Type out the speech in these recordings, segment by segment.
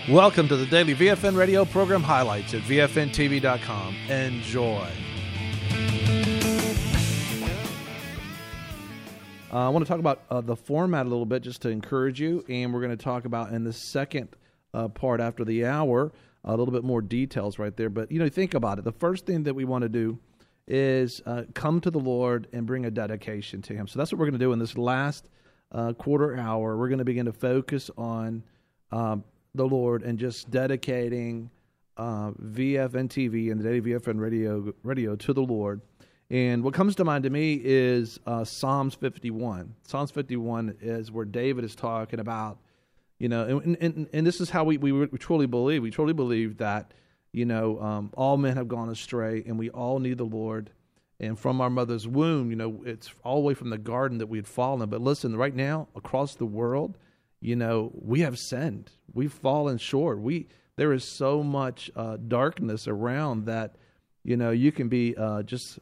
Welcome to the daily VFN radio program highlights at VFNTV.com. Enjoy. I want to talk about the format a little bit just to encourage you, and we're going to talk about in the second part after the hour a little bit more details right there. But, think about it. The first thing that we want to do is come to the Lord and bring a dedication to Him. So that's what we're going to do in this last quarter hour. We're going to begin to focus on the Lord and just dedicating VFN TV and the Daily VFN radio to the Lord. And what comes to mind to me is Psalms 51. Psalms 51 is where David is talking about, and this is how we truly believe. We truly believe that, all men have gone astray and we all need the Lord. And from our mother's womb, it's all the way from the garden that we had fallen. But listen, right now, across the world, we have sinned. We've fallen short. There is so much darkness around that, you can be just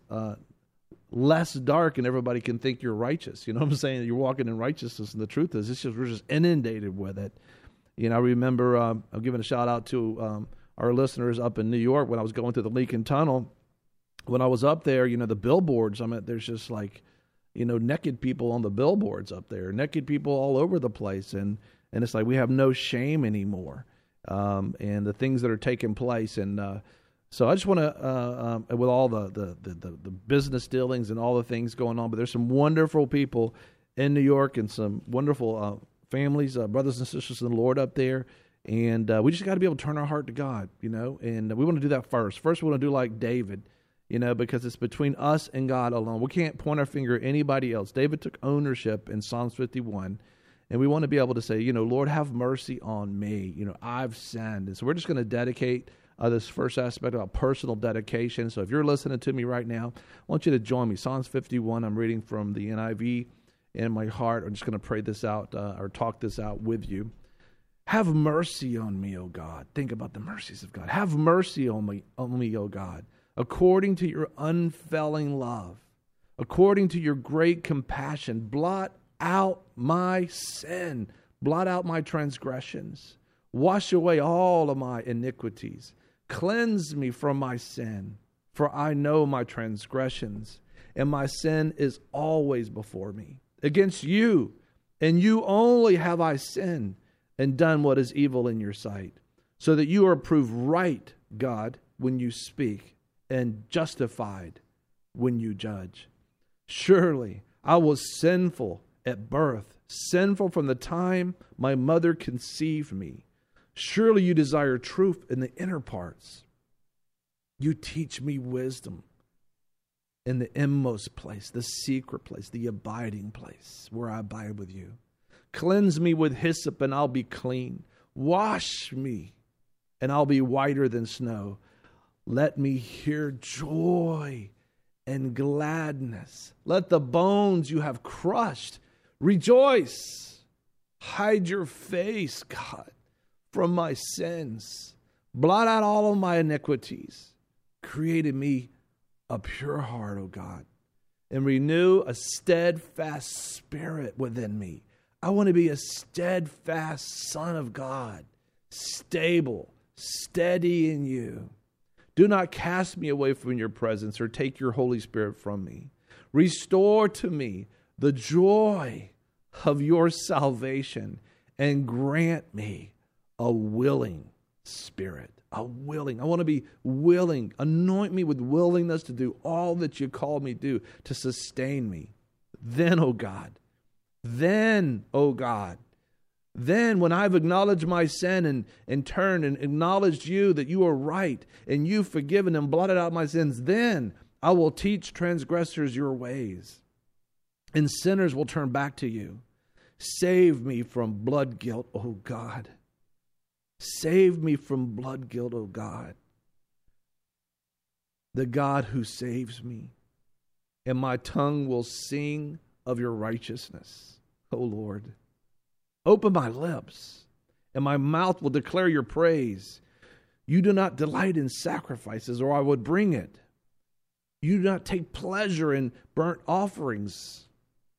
less dark and everybody can think you're righteous. You know what I'm saying? You're walking in righteousness, and the truth is, we're just inundated with it. I remember I'm giving a shout out to our listeners up in New York when I was going through the Lincoln Tunnel. When I was up there, the billboards, there's just like, naked people on the billboards up there, naked people all over the place. And it's like we have no shame anymore. And the things that are taking place. And so I just want to, with all the business dealings and all the things going on, but there's some wonderful people in New York and some wonderful families, brothers and sisters in the Lord up there. And we just got to be able to turn our heart to God, and we want to do that first. First, we want to do like David. Because it's between us and God alone. We can't point our finger at anybody else. David took ownership in Psalms 51, and we want to be able to say, Lord, have mercy on me. I've sinned. And so we're just going to dedicate this first aspect about personal dedication. So if you're listening to me right now, I want you to join me. Psalms 51, I'm reading from the NIV in my heart. I'm just going to pray this out or talk this out with you. Have mercy on me, O God. Think about the mercies of God. Have mercy on me, O God. According to your unfailing love, according to your great compassion, blot out my sin, blot out my transgressions, wash away all of my iniquities, cleanse me from my sin, for I know my transgressions, and my sin is always before me. Against you, and you only have I sinned and done what is evil in your sight, so that you are proved right, God, when you speak, and justified when you judge. Surely I was sinful at birth, sinful from the time my mother conceived me. Surely you desire truth in the inner parts. You teach me wisdom in the inmost place, the secret place, the abiding place where I abide with you. Cleanse me with hyssop and I'll be clean. Wash me and I'll be whiter than snow. Let me hear joy and gladness. Let the bones you have crushed rejoice. Hide your face, God, from my sins. Blot out all of my iniquities. Create in me a pure heart, O God, and renew a steadfast spirit within me. I want to be a steadfast son of God, stable, steady in you. Do not cast me away from your presence or take your Holy Spirit from me. Restore to me the joy of your salvation and grant me a willing spirit. I want to be willing. Anoint me with willingness to do all that you called me to do to sustain me. Then, O God, then when I've acknowledged my sin and turned and acknowledged you that you are right and you've forgiven and blotted out my sins, then I will teach transgressors your ways and sinners will turn back to you. Save me from blood guilt, O God. Save me from blood guilt, O God. The God who saves me. And my tongue will sing of your righteousness, O Lord. Open my lips, and my mouth will declare your praise. You do not delight in sacrifices, or I would bring it. You do not take pleasure in burnt offerings.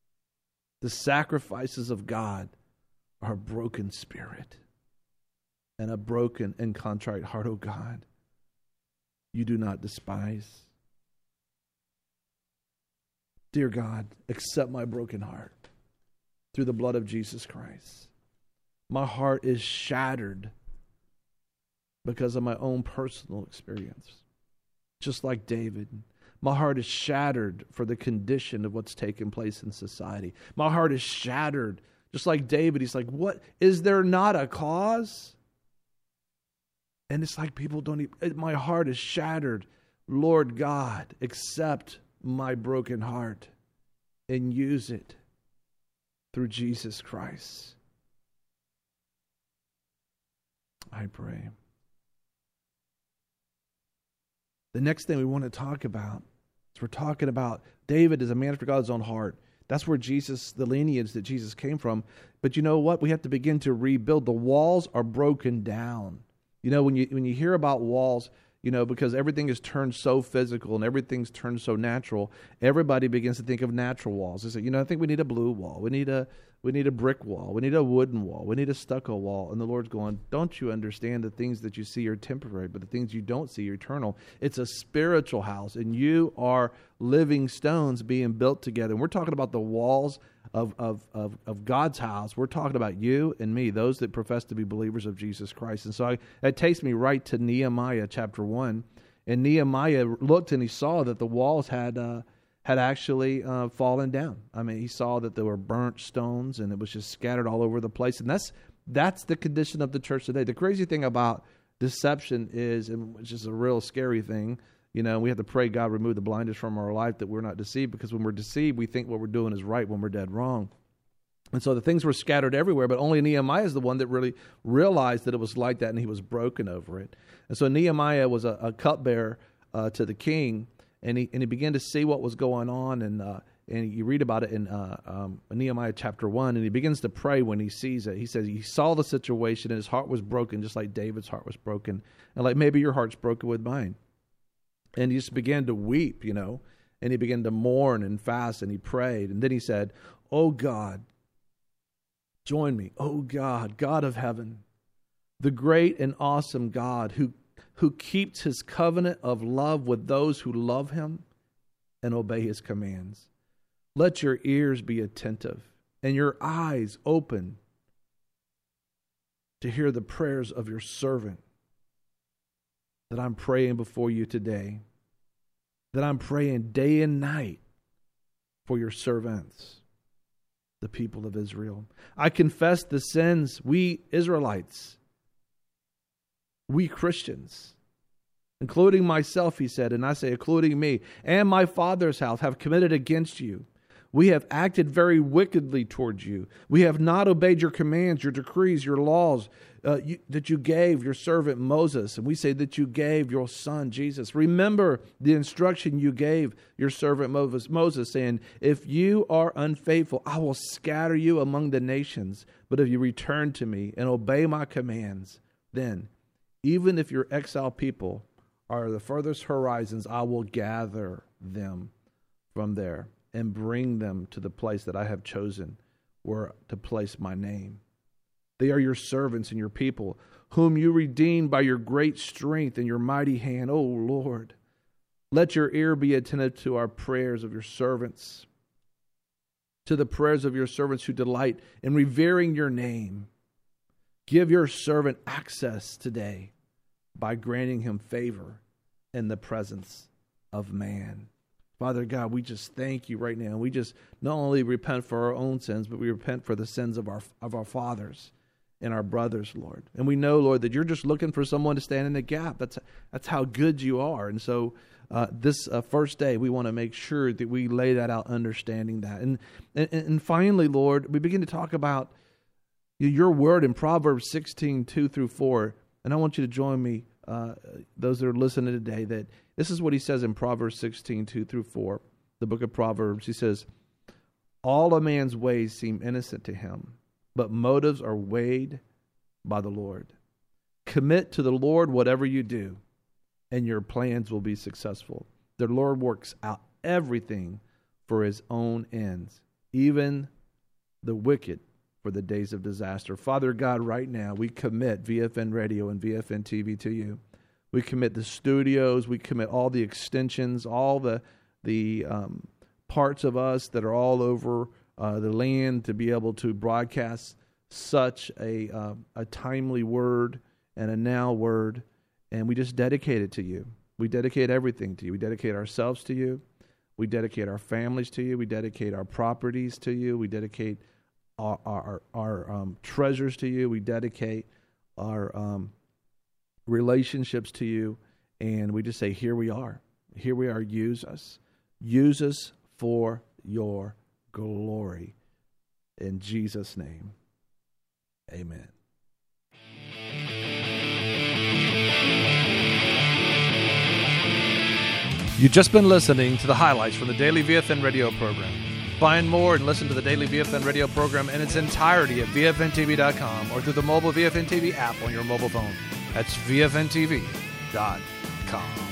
The sacrifices of God are a broken spirit. and a broken and contrite heart, O God, you do not despise. Dear God, accept my broken heart through the blood of Jesus Christ. My heart is shattered because of my own personal experience. Just like David, my heart is shattered for the condition of what's taken place in society. My heart is shattered. Just like David, he's like, what? Is there not a cause? And it's like people don't even, my heart is shattered. Lord God, accept my broken heart and use it through Jesus Christ. I pray. The next thing we want to talk about is we're talking about David is a man after God's own heart. That's where Jesus, the lineage that Jesus came from. But you know what? We have to begin to rebuild. The walls are broken down. You know, when you hear about walls, you know, because everything is turned so physical and everything's turned so natural, everybody begins to think of natural walls. They say, you know, I think we need a blue wall. We need a brick wall. We need a wooden wall. We need a stucco wall. And the Lord's going, don't you understand the things that you see are temporary, but the things you don't see are eternal? It's a spiritual house, and you are living stones being built together. And we're talking about the walls of God's house. We're talking about you and me, those that profess to be believers of Jesus Christ. And so that takes me right to Nehemiah chapter 1. And Nehemiah looked and he saw that the walls had actually fallen down. I mean, he saw that there were burnt stones and it was just scattered all over the place. And that's the condition of the church today. The crazy thing about deception is, and which is a real scary thing, you know, we have to pray God remove the blindness from our life that we're not deceived, because when we're deceived, we think what we're doing is right when we're dead wrong. And so the things were scattered everywhere, but only Nehemiah is the one that really realized that it was like that, and he was broken over it. And so Nehemiah was a cupbearer to the king, and he began to see what was going on, and you read about it in Nehemiah chapter 1, and he begins to pray when he sees it. He says he saw the situation, and his heart was broken, just like David's heart was broken, and like maybe your heart's broken with mine. And he just began to weep, you know, and he began to mourn and fast, and he prayed. And then he said, oh God, join me. Oh God, God of heaven, the great and awesome God who keeps his covenant of love with those who love him and obey his commands. Let your ears be attentive and your eyes open to hear the prayers of your servant that I'm praying before you today, that I'm praying day and night for your servants, the people of Israel. I confess the sins we Israelites, we Christians, including myself, he said, and I say including me, and my father's house have committed against you. We have acted very wickedly towards you. We have not obeyed your commands, your decrees, your laws that you gave your servant Moses. And we say that you gave your son Jesus. Remember the instruction you gave your servant Moses, saying, if you are unfaithful, I will scatter you among the nations. But if you return to me and obey my commands, then even if your exiled people are the furthest horizons, I will gather them from there and bring them to the place that I have chosen where to place my name. They are your servants and your people, whom you redeemed by your great strength and your mighty hand. O Lord, let your ear be attentive to our prayers of your servants, to the prayers of your servants who delight in revering your name. Give your servant access today by granting him favor in the presence of man. Father God, we just thank you right now. We just not only repent for our own sins, but we repent for the sins of our fathers and our brothers, Lord. And we know, Lord, that you're just looking for someone to stand in the gap. That's how good you are. And so this first day, we want to make sure that we lay that out, understanding that. And finally, Lord, we begin to talk about your word in Proverbs 16, 2 through 4. And I want you to join me, those that are listening today, that this is what he says in Proverbs 16, 2 through 4, the book of Proverbs. He says, all a man's ways seem innocent to him, but motives are weighed by the Lord. Commit to the Lord whatever you do, and your plans will be successful. The Lord works out everything for his own ends, even the wicked for the days of disaster. Father God, right now, we commit VFN Radio and VFN TV to you. We commit the studios. We commit all the extensions, all the parts of us that are all over the land to be able to broadcast such a timely word and a now word. And we just dedicate it to you. We dedicate everything to you. We dedicate ourselves to you. We dedicate our families to you. We dedicate our properties to you. We dedicate our treasures to you. We dedicate our relationships to you. And we just say, here we are. Here we are. Use us. Use us for your glory. In Jesus' name, amen. You've just been listening to the highlights from the Daily VFN Radio program. Find more and listen to the Daily VFN Radio program in its entirety at VFNTV.com or through the mobile VFN TV app on your mobile phone. That's VFNTV.com.